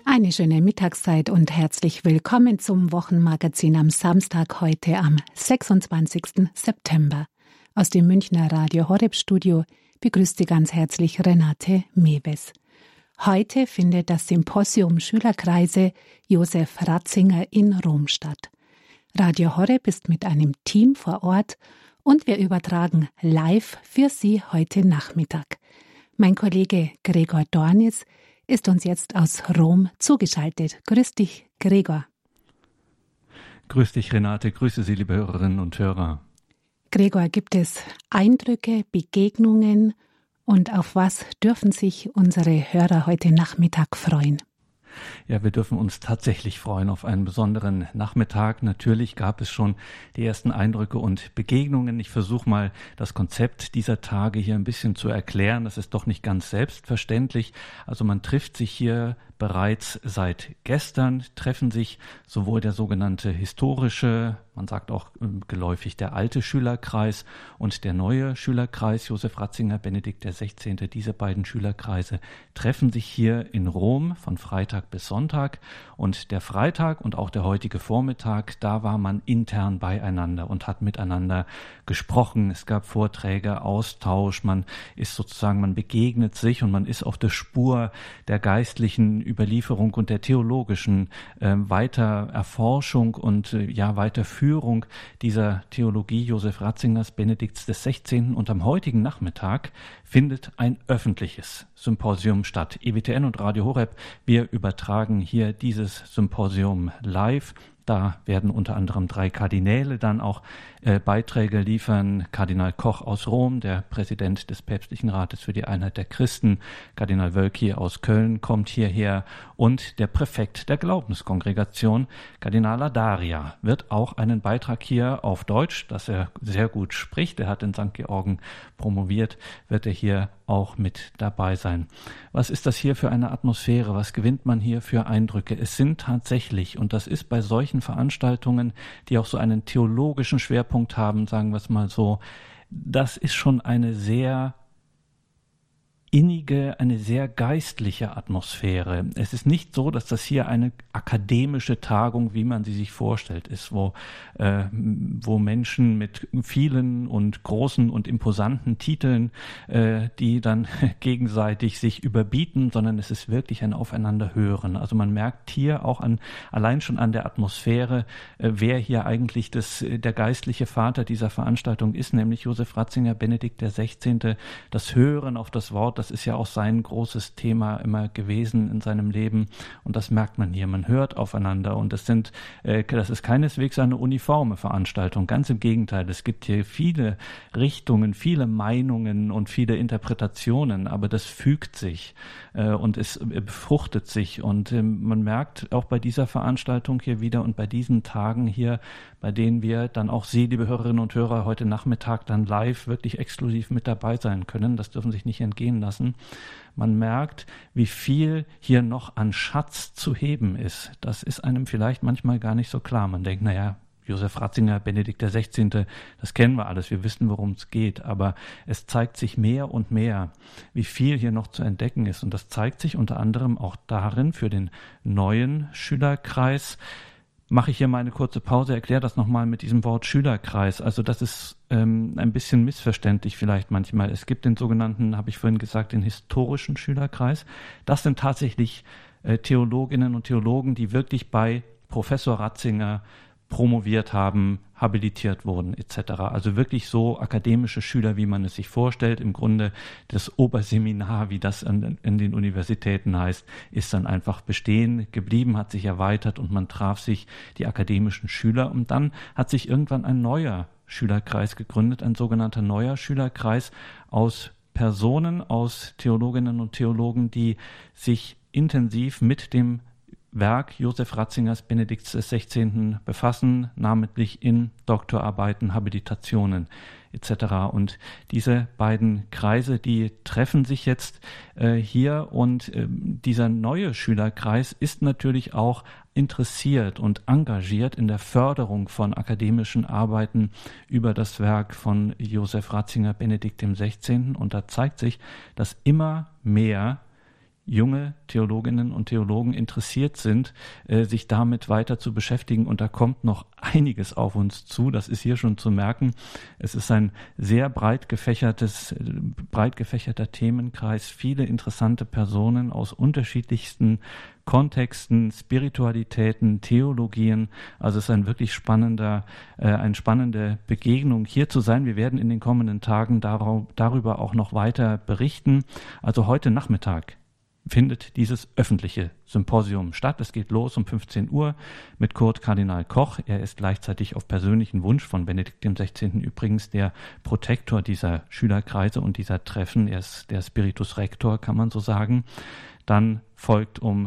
Eine schöne Mittagszeit und herzlich willkommen zum Wochenmagazin am Samstag, heute am 26. September. Aus dem Münchner Radio Horeb Studio begrüßt Sie ganz herzlich Renate Mewes. Heute findet das Symposium Schülerkreise Josef Ratzinger in Rom statt. Radio Horeb ist mit einem Team vor Ort und wir übertragen live für Sie heute Nachmittag. Mein Kollege Gregor Dornis ist uns jetzt aus Rom zugeschaltet. Grüß dich, Gregor. Grüß dich, Renate. Grüße Sie, liebe Hörerinnen und Hörer. Gregor, gibt es Eindrücke, Begegnungen und auf was dürfen sich unsere Hörer heute Nachmittag freuen? Ja, wir dürfen uns tatsächlich freuen auf einen besonderen Nachmittag. Natürlich gab es schon die ersten Eindrücke und Begegnungen. Ich versuche mal, das Konzept dieser Tage hier ein bisschen zu erklären. Das ist doch nicht ganz selbstverständlich. Also man trifft sich hier bereits seit gestern, treffen sich sowohl der sogenannte historische, man sagt auch geläufig der alte Schülerkreis und der neue Schülerkreis, Josef Ratzinger, Benedikt XVI., diese beiden Schülerkreise treffen sich hier in Rom von Freitag bis Sonntag. Und der Freitag und auch der heutige Vormittag, da war man intern beieinander und hat miteinander gesprochen. Es gab Vorträge, Austausch, man begegnet sich und man ist auf der Spur der geistlichen Überlieferung und der theologischen Weitererforschung und Weiterführung dieser Theologie Josef Ratzingers, Benedikts XVI. Und am heutigen Nachmittag findet ein öffentliches Symposium statt. EWTN und Radio Horeb, wir übertragen hier dieses Symposium live. Da werden unter anderem 3 Kardinäle dann auch Beiträge liefern. Kardinal Koch aus Rom, der Präsident des Päpstlichen Rates für die Einheit der Christen. Kardinal Wölki aus Köln kommt hierher. Und der Präfekt der Glaubenskongregation, Kardinal Ladaria, wird auch einen Beitrag hier auf Deutsch, das er sehr gut spricht. Er hat in St. Georgen promoviert, wird er hier auch mit dabei sein. Was ist das hier für eine Atmosphäre? Was gewinnt man hier für Eindrücke? Es sind tatsächlich, und das ist bei solchen Veranstaltungen, die auch so einen theologischen Schwerpunkt haben, sagen wir es mal so, das ist schon eine sehr innige, eine sehr geistliche Atmosphäre. Es ist nicht so, dass das hier eine akademische Tagung, wie man sie sich vorstellt, ist, wo Menschen mit vielen und großen und imposanten Titeln, die dann gegenseitig sich überbieten, sondern es ist wirklich ein Aufeinanderhören. Also man merkt hier auch allein schon an der Atmosphäre, wer hier eigentlich der geistliche Vater dieser Veranstaltung ist, nämlich Josef Ratzinger, Benedikt XVI. Das Hören auf das Wort, das ist ja auch sein großes Thema immer gewesen in seinem Leben und das merkt man hier. Man hört aufeinander und das ist keineswegs eine uniforme Veranstaltung. Ganz im Gegenteil, es gibt hier viele Richtungen, viele Meinungen und viele Interpretationen, aber das fügt sich und es befruchtet sich und man merkt auch bei dieser Veranstaltung hier wieder und bei diesen Tagen hier, bei denen wir dann auch Sie, liebe Hörerinnen und Hörer, heute Nachmittag dann live wirklich exklusiv mit dabei sein können. Das dürfen sich nicht entgehen lassen. Man merkt, wie viel hier noch an Schatz zu heben ist. Das ist einem vielleicht manchmal gar nicht so klar. Man denkt, Josef Ratzinger, Benedikt XVI., das kennen wir alles, wir wissen, worum es geht. Aber es zeigt sich mehr und mehr, wie viel hier noch zu entdecken ist. Und das zeigt sich unter anderem auch darin, für den neuen Schülerkreis, mache ich hier mal eine kurze Pause, erkläre das nochmal mit diesem Wort Schülerkreis. Also das ist ein bisschen missverständlich vielleicht manchmal. Es gibt den sogenannten, habe ich vorhin gesagt, den historischen Schülerkreis. Das sind tatsächlich Theologinnen und Theologen, die wirklich bei Professor Ratzinger promoviert haben, habilitiert wurden etc. Also wirklich so akademische Schüler, wie man es sich vorstellt. Im Grunde das Oberseminar, wie das in den Universitäten heißt, ist dann einfach bestehen geblieben, hat sich erweitert und man traf sich, die akademischen Schüler. Und dann hat sich irgendwann ein neuer Schülerkreis gegründet, ein sogenannter neuer Schülerkreis aus Personen, aus Theologinnen und Theologen, die sich intensiv mit dem Werk Josef Ratzingers, Benedikts XVI. Befassen, namentlich in Doktorarbeiten, Habilitationen etc. Und diese beiden Kreise, die treffen sich jetzt hier und dieser neue Schülerkreis ist natürlich auch interessiert und engagiert in der Förderung von akademischen Arbeiten über das Werk von Josef Ratzinger, Benedikt XVI. Und da zeigt sich, dass immer mehr junge Theologinnen und Theologen interessiert sind, sich damit weiter zu beschäftigen. Und da kommt noch einiges auf uns zu. Das ist hier schon zu merken. Es ist ein sehr breit gefächerter Themenkreis, viele interessante Personen aus unterschiedlichsten Kontexten, Spiritualitäten, Theologien. Also es ist eine spannende Begegnung, hier zu sein. Wir werden in den kommenden Tagen darüber auch noch weiter berichten. Also heute Nachmittag findet dieses öffentliche Symposium statt. Es geht los um 15 Uhr mit Kurt Kardinal Koch. Er ist gleichzeitig auf persönlichen Wunsch von Benedikt XVI. Übrigens der Protektor dieser Schülerkreise und dieser Treffen. Er ist der Spiritus Rector, kann man so sagen. Dann folgt um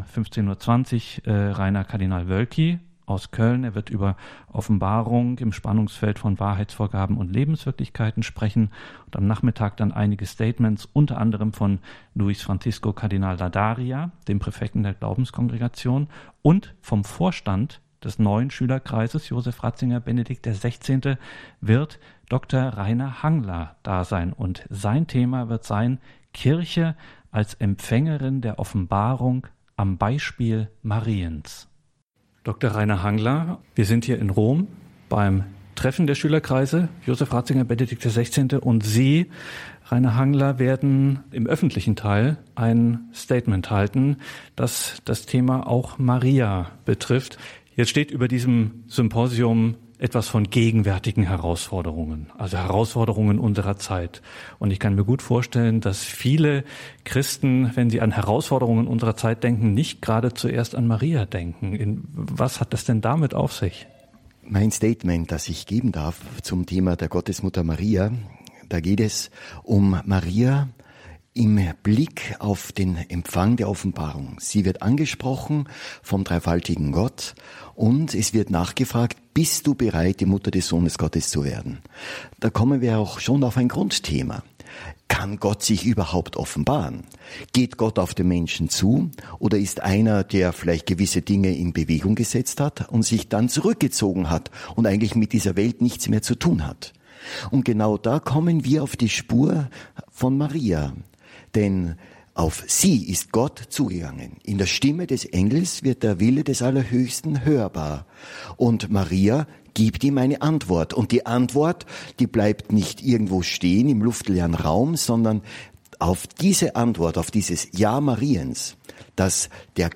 15.20 Uhr Rainer Kardinal Wölki aus Köln. Er wird über Offenbarung im Spannungsfeld von Wahrheitsvorgaben und Lebenswirklichkeiten sprechen. Und am Nachmittag dann einige Statements, unter anderem von Luis Francisco Kardinal Ladaria, dem Präfekten der Glaubenskongregation, und vom Vorstand des neuen Schülerkreises Josef Ratzinger Benedikt XVI. Wird Dr. Rainer Hangler da sein. Und sein Thema wird sein: Kirche als Empfängerin der Offenbarung am Beispiel Mariens. Dr. Rainer Hangler, wir sind hier in Rom beim Treffen der Schülerkreise Josef Ratzinger Benedikt XVI. Und Sie, Rainer Hangler, werden im öffentlichen Teil ein Statement halten, das das Thema auch Maria betrifft. Jetzt steht über diesem Symposium etwas von gegenwärtigen Herausforderungen, also Herausforderungen unserer Zeit. Und ich kann mir gut vorstellen, dass viele Christen, wenn sie an Herausforderungen unserer Zeit denken, nicht gerade zuerst an Maria denken. Was hat das denn damit auf sich? Mein Statement, das ich geben darf zum Thema der Gottesmutter Maria, da geht es um Maria im Blick auf den Empfang der Offenbarung. Sie wird angesprochen vom dreifaltigen Gott und es wird nachgefragt: Bist du bereit, die Mutter des Sohnes Gottes zu werden? Da kommen wir auch schon auf ein Grundthema. Kann Gott sich überhaupt offenbaren? Geht Gott auf den Menschen zu oder ist einer, der vielleicht gewisse Dinge in Bewegung gesetzt hat und sich dann zurückgezogen hat und eigentlich mit dieser Welt nichts mehr zu tun hat? Und genau da kommen wir auf die Spur von Maria. Denn auf sie ist Gott zugegangen. In der Stimme des Engels wird der Wille des Allerhöchsten hörbar. Und Maria gibt ihm eine Antwort. Und die Antwort, die bleibt nicht irgendwo stehen im luftleeren Raum, sondern auf diese Antwort, auf dieses Ja Mariens, dass der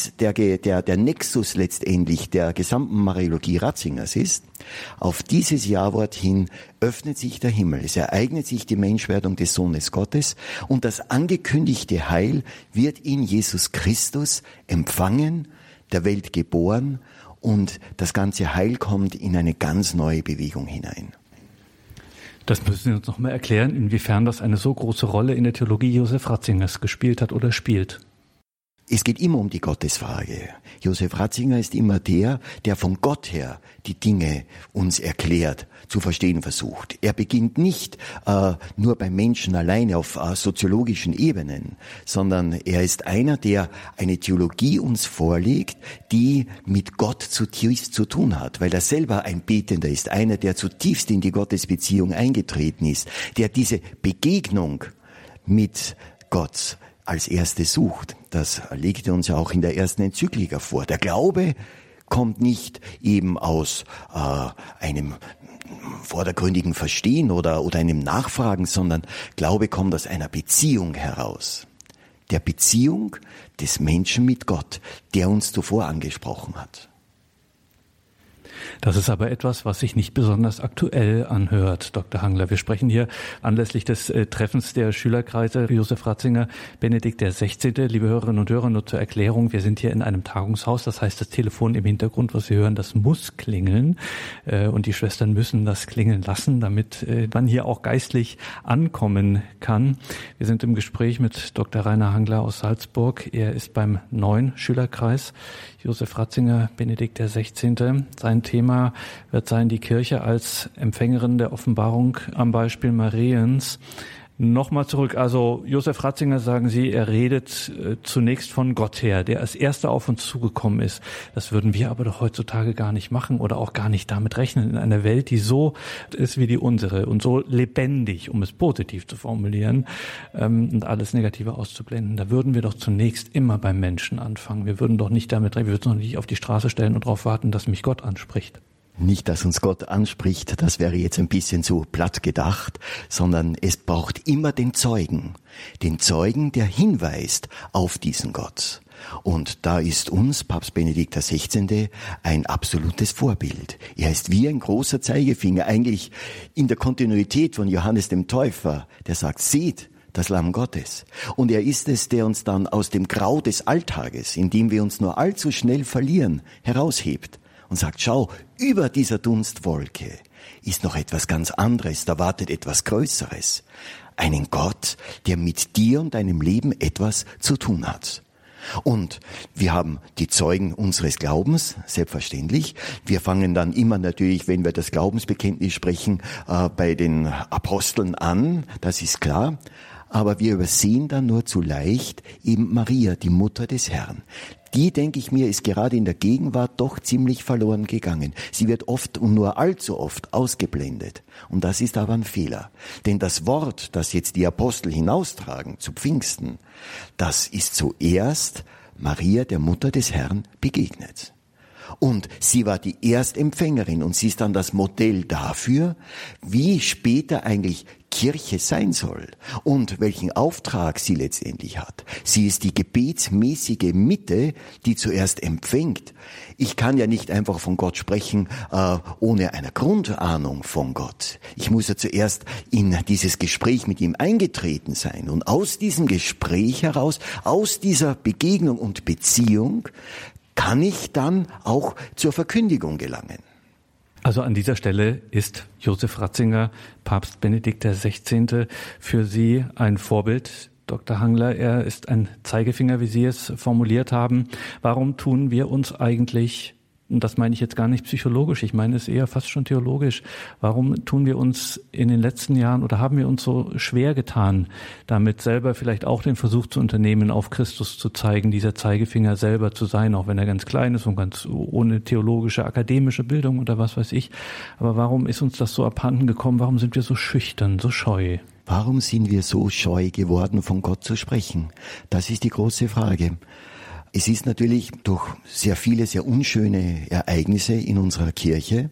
Nexus letztendlich der gesamten Mariologie Ratzingers ist, auf dieses Ja-Wort hin öffnet sich der Himmel. Es ereignet sich die Menschwerdung des Sohnes Gottes und das angekündigte Heil wird in Jesus Christus empfangen, der Welt geboren, und das ganze Heil kommt in eine ganz neue Bewegung hinein. Das müssen Sie uns noch mal erklären, inwiefern das eine so große Rolle in der Theologie Josef Ratzingers gespielt hat oder spielt. Es geht immer um die Gottesfrage. Josef Ratzinger ist immer der von Gott her die Dinge uns erklärt, zu verstehen versucht. Er beginnt nicht nur beim Menschen alleine auf soziologischen Ebenen, sondern er ist einer, der eine Theologie uns vorlegt, die mit Gott zutiefst zu tun hat, weil er selber ein Betender ist, einer, der zutiefst in die Gottesbeziehung eingetreten ist, der diese Begegnung mit Gott als erste sucht. Das legt er uns ja auch in der ersten Enzyklika vor. Der Glaube kommt nicht eben aus einem vordergründigen Verstehen oder einem Nachfragen, sondern Glaube kommt aus einer Beziehung heraus. Der Beziehung des Menschen mit Gott, der uns zuvor angesprochen hat. Das ist aber etwas, was sich nicht besonders aktuell anhört, Dr. Hangler. Wir sprechen hier anlässlich des Treffens der Schülerkreise Josef Ratzinger Benedikt XVI. Liebe Hörerinnen und Hörer, nur zur Erklärung, wir sind hier in einem Tagungshaus, das heißt, das Telefon im Hintergrund, was Sie hören, das muss klingeln und die Schwestern müssen das klingeln lassen, damit man hier auch geistlich ankommen kann. Wir sind im Gespräch mit Dr. Rainer Hangler aus Salzburg. Er ist beim neuen Schülerkreis Josef Ratzinger Benedikt XVI. Sein Thema wird sein, die Kirche als Empfängerin der Offenbarung am Beispiel Mariens. Nochmal zurück, also Josef Ratzinger, sagen Sie, er redet zunächst von Gott her, der als Erster auf uns zugekommen ist. Das würden wir aber doch heutzutage gar nicht machen oder auch gar nicht damit rechnen. In einer Welt, die so ist wie die unsere und so lebendig, um es positiv zu formulieren, und alles Negative auszublenden, da würden wir doch zunächst immer beim Menschen anfangen. Wir würden doch nicht damit rechnen, wir würden uns noch nicht auf die Straße stellen und darauf warten, dass mich Gott anspricht. Nicht, dass uns Gott anspricht, das wäre jetzt ein bisschen zu platt gedacht, sondern es braucht immer den Zeugen, der hinweist auf diesen Gott. Und da ist uns Papst Benedikt XVI. Ein absolutes Vorbild. Er ist wie ein großer Zeigefinger, eigentlich in der Kontinuität von Johannes dem Täufer, der sagt, seht, das Lamm Gottes. Und er ist es, der uns dann aus dem Grau des Alltages, in dem wir uns nur allzu schnell verlieren, heraushebt. Und sagt, schau, über dieser Dunstwolke ist noch etwas ganz anderes, da wartet etwas Größeres. Einen Gott, der mit dir und deinem Leben etwas zu tun hat. Und wir haben die Zeugen unseres Glaubens, selbstverständlich. Wir fangen dann immer natürlich, wenn wir das Glaubensbekenntnis sprechen, bei den Aposteln an, das ist klar. Aber wir übersehen dann nur zu leicht eben Maria, die Mutter des Herrn. Die, denke ich mir, ist gerade in der Gegenwart doch ziemlich verloren gegangen. Sie wird oft und nur allzu oft ausgeblendet. Und das ist aber ein Fehler. Denn das Wort, das jetzt die Apostel hinaustragen zu Pfingsten, das ist zuerst Maria, der Mutter des Herrn, begegnet. Und sie war die Erstempfängerin und sie ist dann das Modell dafür, wie später eigentlich Kirche sein soll und welchen Auftrag sie letztendlich hat. Sie ist die gebetsmäßige Mitte, die zuerst empfängt. Ich kann ja nicht einfach von Gott sprechen, ohne eine Grundahnung von Gott. Ich muss ja zuerst in dieses Gespräch mit ihm eingetreten sein. Und aus diesem Gespräch heraus, aus dieser Begegnung und Beziehung, kann ich dann auch zur Verkündigung gelangen. Also an dieser Stelle ist Josef Ratzinger, Papst Benedikt XVI. Für Sie ein Vorbild. Dr. Hangler, er ist ein Zeigefinger, wie Sie es formuliert haben. Warum tun wir uns eigentlich, und das meine ich jetzt gar nicht psychologisch, ich meine es eher fast schon theologisch, warum tun wir uns in den letzten Jahren oder haben wir uns so schwer getan, damit selber vielleicht auch den Versuch zu unternehmen, auf Christus zu zeigen, dieser Zeigefinger selber zu sein, auch wenn er ganz klein ist und ganz ohne theologische, akademische Bildung oder was weiß ich. Aber warum ist uns das so abhanden gekommen? Warum sind wir so schüchtern, so scheu? Warum sind wir so scheu geworden, von Gott zu sprechen? Das ist die große Frage. Es ist natürlich durch sehr viele, sehr unschöne Ereignisse in unserer Kirche.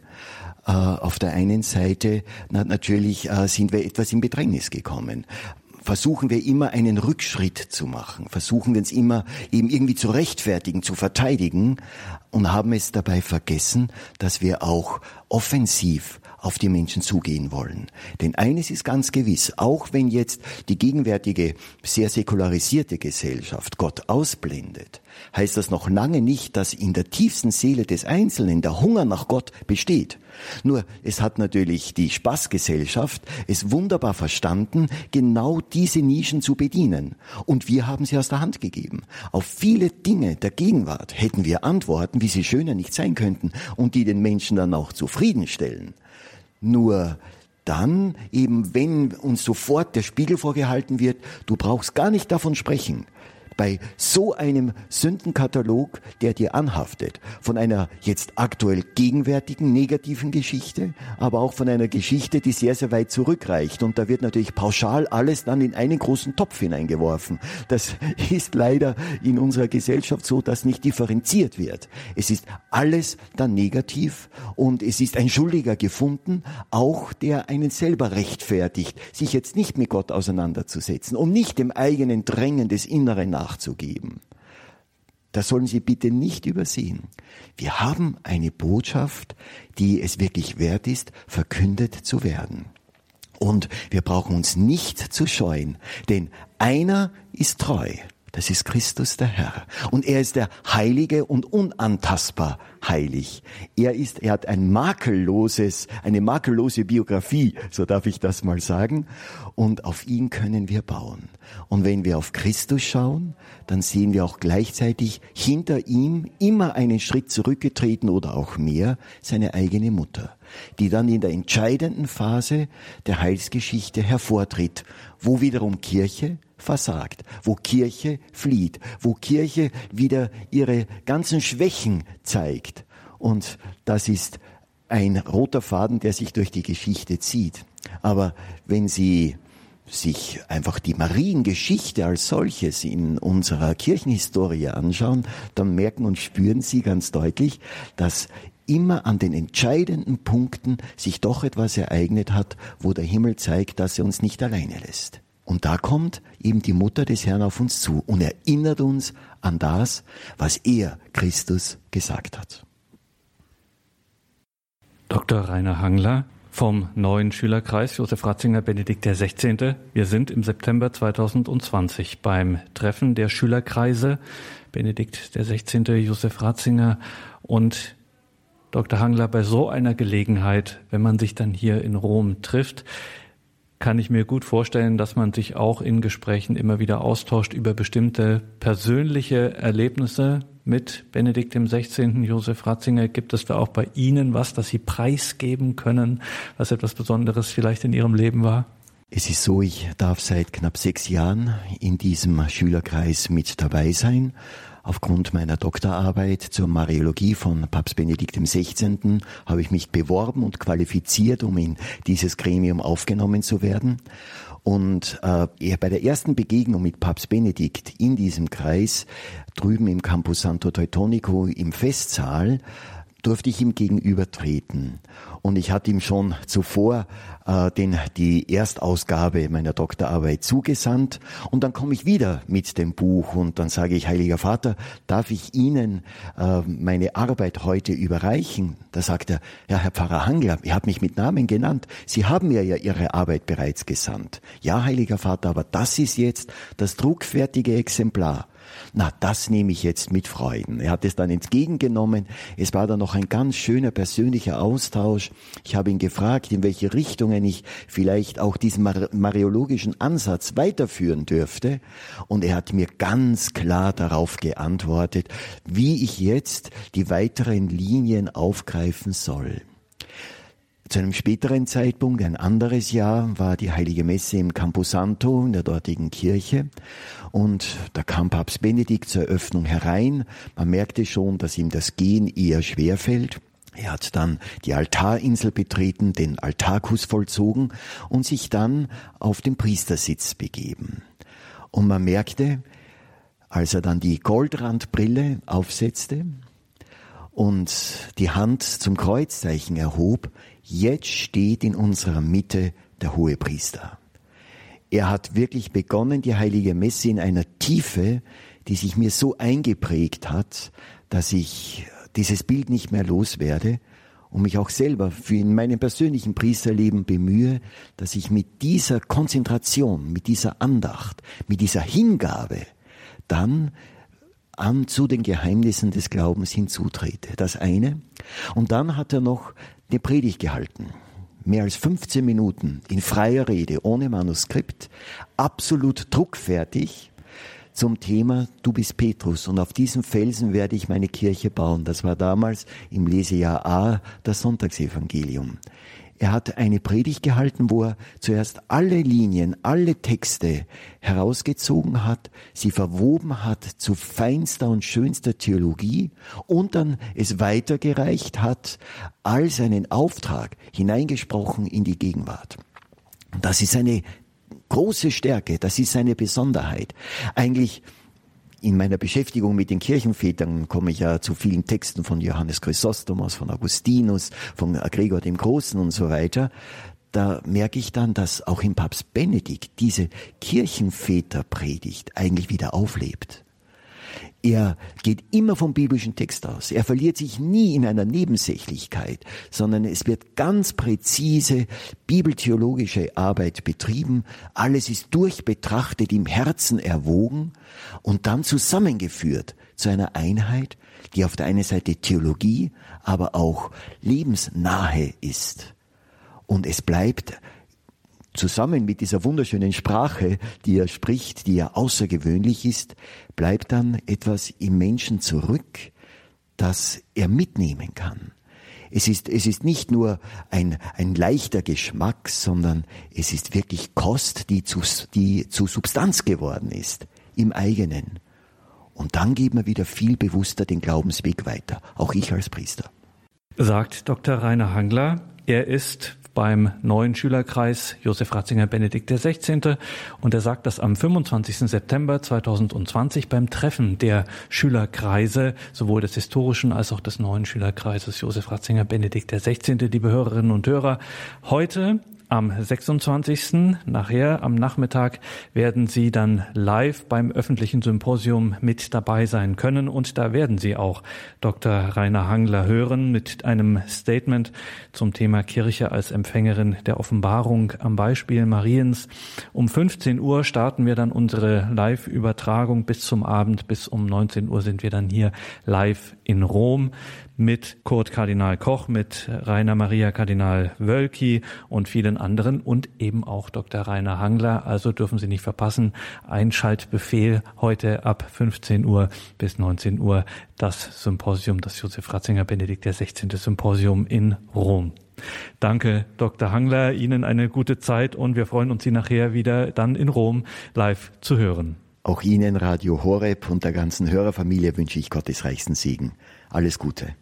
Auf der einen Seite natürlich sind wir etwas in Bedrängnis gekommen. Versuchen wir immer einen Rückschritt zu machen, versuchen wir uns immer eben irgendwie zu rechtfertigen, zu verteidigen und haben es dabei vergessen, dass wir auch offensiv auf die Menschen zugehen wollen. Denn eines ist ganz gewiss, auch wenn jetzt die gegenwärtige, sehr säkularisierte Gesellschaft Gott ausblendet, heißt das noch lange nicht, dass in der tiefsten Seele des Einzelnen der Hunger nach Gott besteht. Nur, es hat natürlich die Spaßgesellschaft es wunderbar verstanden, genau diese Nischen zu bedienen. Und wir haben sie aus der Hand gegeben. Auf viele Dinge der Gegenwart hätten wir Antworten, wie sie schöner nicht sein könnten und die den Menschen dann auch zufriedenstellen. Nur dann eben, wenn uns sofort der Spiegel vorgehalten wird, du brauchst gar nicht davon sprechen. Bei so einem Sündenkatalog, der dir anhaftet, von einer jetzt aktuell gegenwärtigen negativen Geschichte, aber auch von einer Geschichte, die sehr, sehr weit zurückreicht. Und da wird natürlich pauschal alles dann in einen großen Topf hineingeworfen. Das ist leider in unserer Gesellschaft so, dass nicht differenziert wird. Es ist alles dann negativ und es ist ein Schuldiger gefunden, auch der einen selber rechtfertigt, sich jetzt nicht mit Gott auseinanderzusetzen, um nicht dem eigenen Drängen des Inneren nachzugeben. Das sollen Sie bitte nicht übersehen. Wir haben eine Botschaft, die es wirklich wert ist, verkündet zu werden. Und wir brauchen uns nicht zu scheuen, denn einer ist treu. Das ist Christus der Herr. Und er ist der Heilige und unantastbar heilig. Er hat eine makellose Biografie, so darf ich das mal sagen. Und auf ihn können wir bauen. Und wenn wir auf Christus schauen, dann sehen wir auch gleichzeitig hinter ihm immer einen Schritt zurückgetreten oder auch mehr, seine eigene Mutter, die dann in der entscheidenden Phase der Heilsgeschichte hervortritt, wo wiederum Kirche versagt, wo Kirche flieht, wo Kirche wieder ihre ganzen Schwächen zeigt. Und das ist ein roter Faden, der sich durch die Geschichte zieht. Aber wenn Sie sich einfach die Mariengeschichte als solches in unserer Kirchenhistorie anschauen, dann merken und spüren Sie ganz deutlich, dass immer an den entscheidenden Punkten sich doch etwas ereignet hat, wo der Himmel zeigt, dass er uns nicht alleine lässt. Und da kommt eben die Mutter des Herrn auf uns zu und erinnert uns an das, was er, Christus, gesagt hat. Dr. Rainer Hangler vom neuen Schülerkreis Josef Ratzinger Benedikt XVI. Wir sind im September 2020 beim Treffen der Schülerkreise Benedikt XVI. Josef Ratzinger und Dr. Hangler, bei so einer Gelegenheit, wenn man sich dann hier in Rom trifft, kann ich mir gut vorstellen, dass man sich auch in Gesprächen immer wieder austauscht über bestimmte persönliche Erlebnisse mit Benedikt XVI. Josef Ratzinger. Gibt es da auch bei Ihnen was, das Sie preisgeben können, was etwas Besonderes vielleicht in Ihrem Leben war? Es ist so, ich darf seit knapp 6 Jahren in diesem Schülerkreis mit dabei sein. Aufgrund meiner Doktorarbeit zur Mariologie von Papst Benedikt XVI. Habe ich mich beworben und qualifiziert, um in dieses Gremium aufgenommen zu werden. Und bei der ersten Begegnung mit Papst Benedikt in diesem Kreis, drüben im Campus Santo Teutonico im Festsaal, durfte ich ihm gegenübertreten. Und ich hatte ihm schon zuvor die Erstausgabe meiner Doktorarbeit zugesandt. Und dann komme ich wieder mit dem Buch und dann sage ich, Heiliger Vater, darf ich Ihnen meine Arbeit heute überreichen? Da sagt er, ja, Herr Pfarrer Hangler, ihr habt mich mit Namen genannt. Sie haben mir ja Ihre Arbeit bereits gesandt. Ja, Heiliger Vater, aber das ist jetzt das druckfertige Exemplar. Na, das nehme ich jetzt mit Freuden. Er hat es dann entgegengenommen. Es war dann noch ein ganz schöner persönlicher Austausch. Ich habe ihn gefragt, in welche Richtungen ich vielleicht auch diesen mariologischen Ansatz weiterführen dürfte. Und er hat mir ganz klar darauf geantwortet, wie ich jetzt die weiteren Linien aufgreifen soll. Zu einem späteren Zeitpunkt, ein anderes Jahr, war die Heilige Messe im Camposanto in der dortigen Kirche und da kam Papst Benedikt zur Eröffnung herein. Man merkte schon, dass ihm das Gehen eher schwerfällt. Er hat dann die Altarinsel betreten, den Altarkuss vollzogen und sich dann auf den Priestersitz begeben. Und man merkte, als er dann die Goldrandbrille aufsetzte und die Hand zum Kreuzzeichen erhob, jetzt steht in unserer Mitte der Hohepriester. Er hat wirklich begonnen, die Heilige Messe in einer Tiefe, die sich mir so eingeprägt hat, dass ich dieses Bild nicht mehr loswerde und mich auch selber für in meinem persönlichen Priesterleben bemühe, dass ich mit dieser Konzentration, mit dieser Andacht, mit dieser Hingabe dann zu den Geheimnissen des Glaubens hinzutrete. Das eine. Und dann hat er noch eine Predigt gehalten. Mehr als 15 Minuten in freier Rede, ohne Manuskript, absolut druckfertig zum Thema Du bist Petrus und auf diesem Felsen werde ich meine Kirche bauen. Das war damals im Lesejahr A das Sonntagsevangelium. Er hat eine Predigt gehalten, wo er zuerst alle Linien, alle Texte herausgezogen hat, sie verwoben hat zu feinster und schönster Theologie und dann es weitergereicht hat als einen Auftrag hineingesprochen in die Gegenwart. Das ist eine große Stärke, das ist eine Besonderheit. Eigentlich in meiner Beschäftigung mit den Kirchenvätern komme ich ja zu vielen Texten von Johannes Chrysostomos, von Augustinus, von Gregor dem Großen und so weiter. Da merke ich dann, dass auch im Papst Benedikt diese Kirchenväterpredigt eigentlich wieder auflebt. Er geht immer vom biblischen Text aus. Er verliert sich nie in einer Nebensächlichkeit, sondern es wird ganz präzise bibeltheologische Arbeit betrieben. Alles ist durchbetrachtet, im Herzen erwogen und dann zusammengeführt zu einer Einheit, die auf der einen Seite Theologie, aber auch lebensnahe ist. Und es bleibt zusammen mit dieser wunderschönen Sprache, die er spricht, die ja außergewöhnlich ist, bleibt dann etwas im Menschen zurück, das er mitnehmen kann. Es ist nicht nur ein leichter Geschmack, sondern es ist wirklich Kost, die zu Substanz geworden ist, im eigenen. Und dann geht man wieder viel bewusster den Glaubensweg weiter, auch ich als Priester. Sagt Dr. Rainer Hangler, er ist beim neuen Schülerkreis Josef Ratzinger Benedikt XVI. Und er sagt das am 25. September 2020 beim Treffen der Schülerkreise, sowohl des historischen als auch des neuen Schülerkreises Josef Ratzinger Benedikt XVI. Liebe Hörerinnen und Hörer, heute am 26. nachher am Nachmittag werden Sie dann live beim öffentlichen Symposium mit dabei sein können und da werden Sie auch Dr. Rainer Hangler hören mit einem Statement zum Thema Kirche als Empfängerin der Offenbarung am Beispiel Mariens. Um 15 Uhr starten wir dann unsere Live-Übertragung bis zum Abend. Bis um 19 Uhr sind wir dann hier live in Rom mit Kurt Kardinal Koch, mit Rainer Maria Kardinal Wölki und vielen anderen und eben auch Dr. Rainer Hangler. Also dürfen Sie nicht verpassen. Einschaltbefehl heute ab 15 Uhr bis 19 Uhr das Symposium, das Josef Ratzinger Benedikt XVI. Symposium in Rom. Danke, Dr. Hangler. Ihnen eine gute Zeit und wir freuen uns, Sie nachher wieder dann in Rom live zu hören. Auch Ihnen, Radio Horeb und der ganzen Hörerfamilie wünsche ich Gottes reichsten Segen. Alles Gute.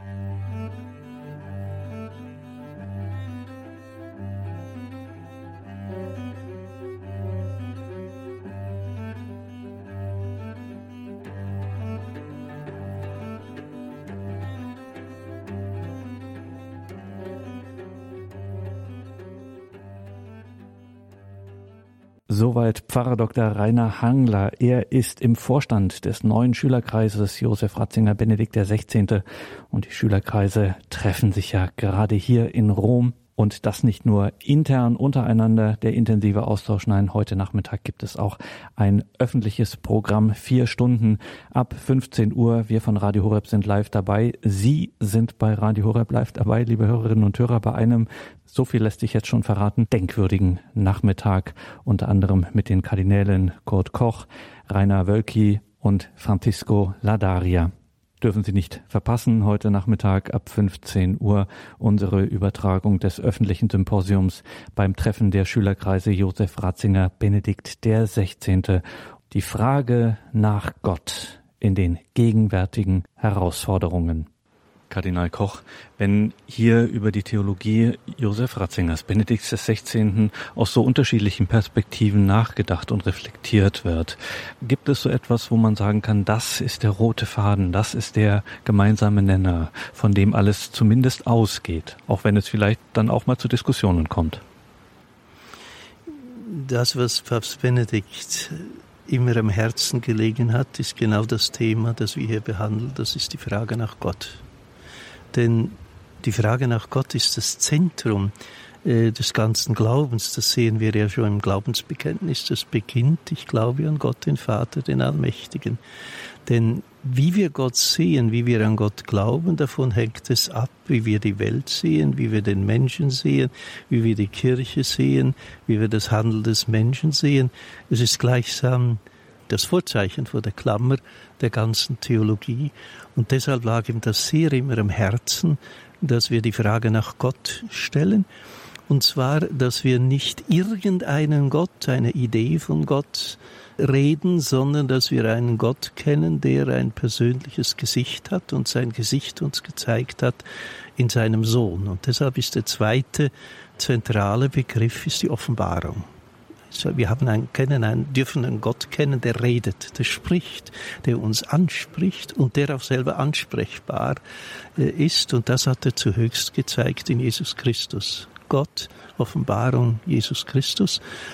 Soweit Pfarrer Dr. Rainer Hangler. Er ist im Vorstand des neuen Schülerkreises Josef Ratzinger Benedikt XVI. Und die Schülerkreise treffen sich ja gerade hier in Rom. Und das nicht nur intern untereinander, der intensive Austausch. Nein, heute Nachmittag gibt es auch ein öffentliches Programm, 4 Stunden ab 15 Uhr. Wir von Radio Horeb sind live dabei. Sie sind bei Radio Horeb live dabei, liebe Hörerinnen und Hörer, bei einem, so viel lässt sich jetzt schon verraten, denkwürdigen Nachmittag, unter anderem mit den Kardinälen Kurt Koch, Rainer Wölki und Francisco Ladaria. Dürfen Sie nicht verpassen, heute Nachmittag ab 15 Uhr unsere Übertragung des öffentlichen Symposiums beim Treffen der Schülerkreise Josef Ratzinger Benedikt XVI. Die Frage nach Gott in den gegenwärtigen Herausforderungen. Kardinal Koch, wenn hier über die Theologie Josef Ratzingers Benedikts XVI. Aus so unterschiedlichen Perspektiven nachgedacht und reflektiert wird, gibt es so etwas, wo man sagen kann, das ist der rote Faden, das ist der gemeinsame Nenner, von dem alles zumindest ausgeht, auch wenn es vielleicht dann auch mal zu Diskussionen kommt? Das, was Papst Benedikt immer am Herzen gelegen hat, ist genau das Thema, das wir hier behandeln, das ist die Frage nach Gott. Denn die Frage nach Gott ist das Zentrum des ganzen Glaubens. Das sehen wir ja schon im Glaubensbekenntnis. Das beginnt, ich glaube an Gott, den Vater, den Allmächtigen. Denn wie wir Gott sehen, wie wir an Gott glauben, davon hängt es ab, wie wir die Welt sehen, wie wir den Menschen sehen, wie wir die Kirche sehen, wie wir das Handeln des Menschen sehen. Es ist gleichsam das Vorzeichen vor der Klammer der ganzen Theologie. Und deshalb lag ihm das sehr immer am Herzen, dass wir die Frage nach Gott stellen. Und zwar, dass wir nicht irgendeinen Gott, eine Idee von Gott reden, sondern dass wir einen Gott kennen, der ein persönliches Gesicht hat und sein Gesicht uns gezeigt hat in seinem Sohn. Und deshalb ist der zweite zentrale Begriff ist die Offenbarung. Wir dürfen einen Gott kennen, der redet, der spricht, der uns anspricht und der auch selber ansprechbar ist. Und das hat er zuhöchst gezeigt in Jesus Christus. Gott, Offenbarung, Jesus Christus.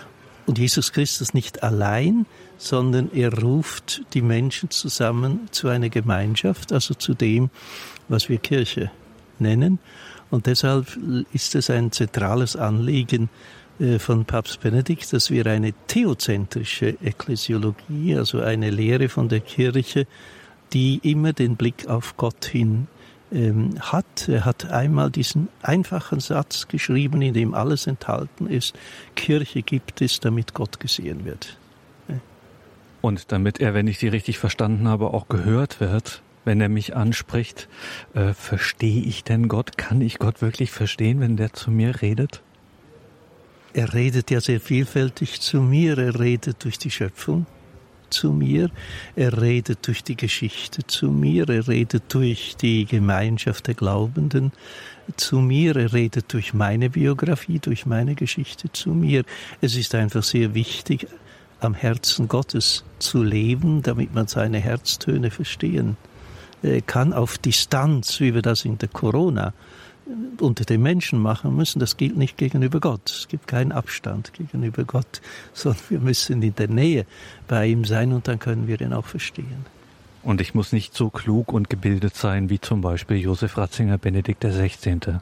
Und Jesus Christus nicht allein, sondern er ruft die Menschen zusammen zu einer Gemeinschaft, also zu dem, was wir Kirche nennen. Und deshalb ist es ein zentrales Anliegen von Papst Benedikt, dass wir eine theozentrische Ekklesiologie, also eine Lehre von der Kirche, die immer den Blick auf Gott hin hat. Er hat einmal diesen einfachen Satz geschrieben, in dem alles enthalten ist: Kirche gibt es, damit Gott gesehen wird. Und damit er, wenn ich Sie richtig verstanden habe, auch gehört wird, wenn er mich anspricht, verstehe ich denn Gott? Kann ich Gott wirklich verstehen, wenn der zu mir redet? Er redet ja sehr vielfältig zu mir. Er redet durch die Schöpfung zu mir, er redet durch die Geschichte zu mir, er redet durch die Gemeinschaft der Glaubenden zu mir, er redet durch meine Biografie, durch meine Geschichte zu mir. Es ist einfach sehr wichtig, am Herzen Gottes zu leben, damit man seine Herztöne verstehen kann. Auf Distanz, wie wir das in der Corona unter den Menschen machen müssen, das gilt nicht gegenüber Gott. Es gibt keinen Abstand gegenüber Gott, sondern wir müssen in der Nähe bei ihm sein und dann können wir ihn auch verstehen. Und ich muss nicht so klug und gebildet sein wie zum Beispiel Josef Ratzinger, Benedikt XVI.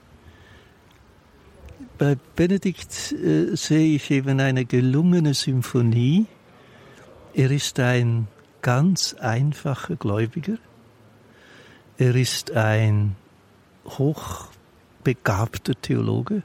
Bei Benedikt sehe ich eben eine gelungene Symphonie. Er ist ein ganz einfacher Gläubiger. Er ist ein hochbegabter Theologe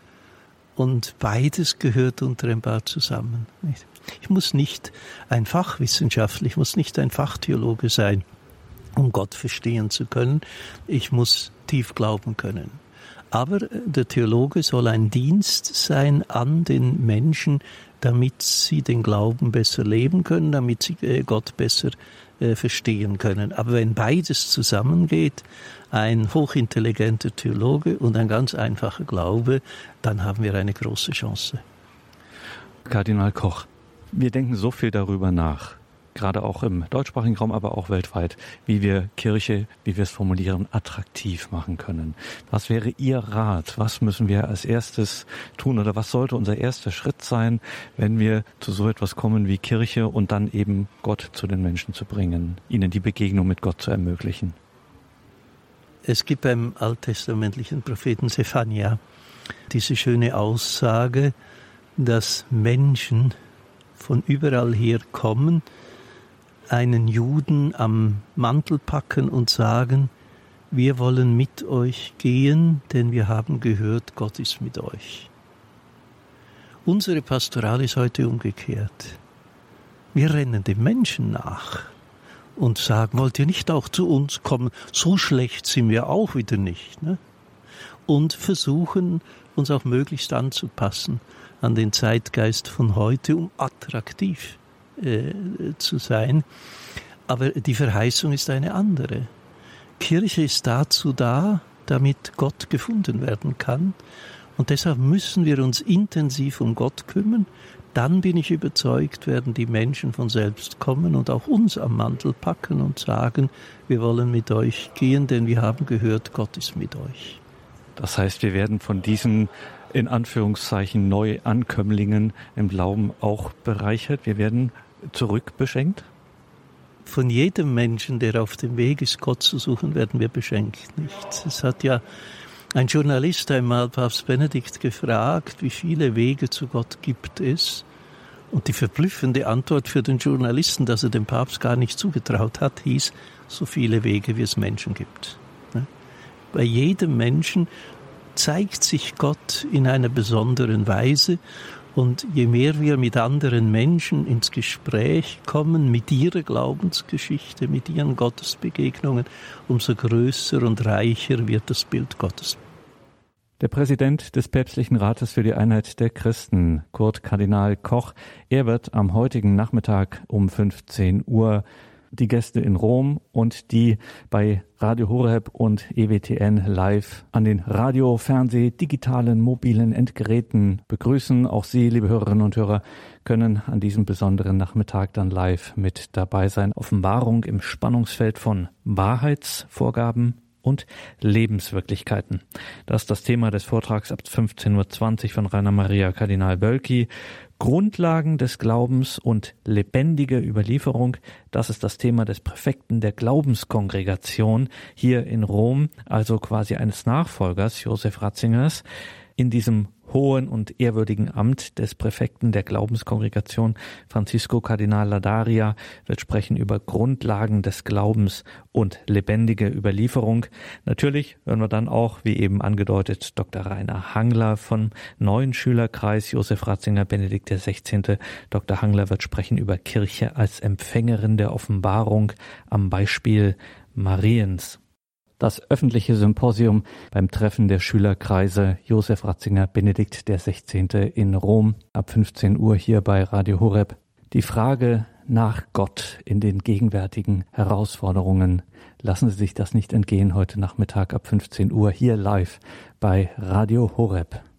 und beides gehört unter ein Paar zusammen. Ich muss nicht ein Fachwissenschaftler, ich muss nicht ein Fachtheologe sein, um Gott verstehen zu können. Ich muss tief glauben können. Aber der Theologe soll ein Dienst sein an den Menschen, damit sie den Glauben besser leben können, damit sie Gott besser verstehen können. Aber wenn beides zusammengeht, ein hochintelligenter Theologe und ein ganz einfacher Glaube, dann haben wir eine große Chance. Kardinal Koch, wir denken so viel darüber nach, gerade auch im deutschsprachigen Raum, aber auch weltweit, wie wir Kirche, wie wir es formulieren, attraktiv machen können. Was wäre Ihr Rat? Was müssen wir als erstes tun oder was sollte unser erster Schritt sein, wenn wir zu so etwas kommen wie Kirche und dann eben Gott zu den Menschen zu bringen, ihnen die Begegnung mit Gott zu ermöglichen? Es gibt beim alttestamentlichen Propheten Sephania diese schöne Aussage, dass Menschen von überall her kommen, einen Juden am Mantel packen und sagen: Wir wollen mit euch gehen, denn wir haben gehört, Gott ist mit euch. Unsere Pastoral ist heute umgekehrt. Wir rennen dem Menschen nach und sagen: Wollt ihr nicht auch zu uns kommen? So schlecht sind wir auch wieder nicht. Ne? Und versuchen, uns auch möglichst anzupassen an den Zeitgeist von heute, um attraktiv zu sein. Aber die Verheißung ist eine andere. Kirche ist dazu da, damit Gott gefunden werden kann. Und deshalb müssen wir uns intensiv um Gott kümmern. Dann bin ich überzeugt, werden die Menschen von selbst kommen und auch uns am Mantel packen und sagen: Wir wollen mit euch gehen, denn wir haben gehört, Gott ist mit euch. Das heißt, wir werden von diesen in Anführungszeichen Neuankömmlingen im Glauben auch bereichert. Wir werden zurückbeschenkt. Von jedem Menschen, der auf dem Weg ist, Gott zu suchen, werden wir beschenkt. Nicht? Es hat ja ein Journalist einmal Papst Benedikt gefragt, wie viele Wege zu Gott gibt es? Und die verblüffende Antwort für den Journalisten, dass er dem Papst gar nicht zugetraut hat, hieß: so viele Wege, wie es Menschen gibt. Bei jedem Menschen zeigt sich Gott in einer besonderen Weise. Und je mehr wir mit anderen Menschen ins Gespräch kommen, mit ihrer Glaubensgeschichte, mit ihren Gottesbegegnungen, umso größer und reicher wird das Bild Gottes. Der Präsident des Päpstlichen Rates für die Einheit der Christen, Kurt Kardinal Koch, er wird am heutigen Nachmittag um 15 Uhr die Gäste in Rom und die bei Radio Horeb und EWTN live an den Radio-, Fernseh-, digitalen, mobilen Endgeräten begrüßen. Auch Sie, liebe Hörerinnen und Hörer, können an diesem besonderen Nachmittag dann live mit dabei sein. Offenbarung im Spannungsfeld von Wahrheitsvorgaben, und Lebenswirklichkeiten. Das ist das Thema des Vortrags ab 15:20 Uhr von Rainer Maria Kardinal Wölki. Grundlagen des Glaubens und lebendige Überlieferung, das ist das Thema des Präfekten der Glaubenskongregation hier in Rom, also quasi eines Nachfolgers Josef Ratzingers. In diesem hohen und ehrwürdigen Amt des Präfekten der Glaubenskongregation, Francisco Kardinal Ladaria, wird sprechen über Grundlagen des Glaubens und lebendige Überlieferung. Natürlich hören wir dann auch, wie eben angedeutet, Dr. Rainer Hangler vom neuen Schülerkreis Josef Ratzinger Benedikt XVI. Dr. Hangler wird sprechen über Kirche als Empfängerin der Offenbarung am Beispiel Mariens. Das öffentliche Symposium beim Treffen der Schülerkreise Josef Ratzinger Benedikt XVI. In Rom ab 15 Uhr hier bei Radio Horeb. Die Frage nach Gott in den gegenwärtigen Herausforderungen. Lassen Sie sich das nicht entgehen heute Nachmittag ab 15 Uhr hier live bei Radio Horeb.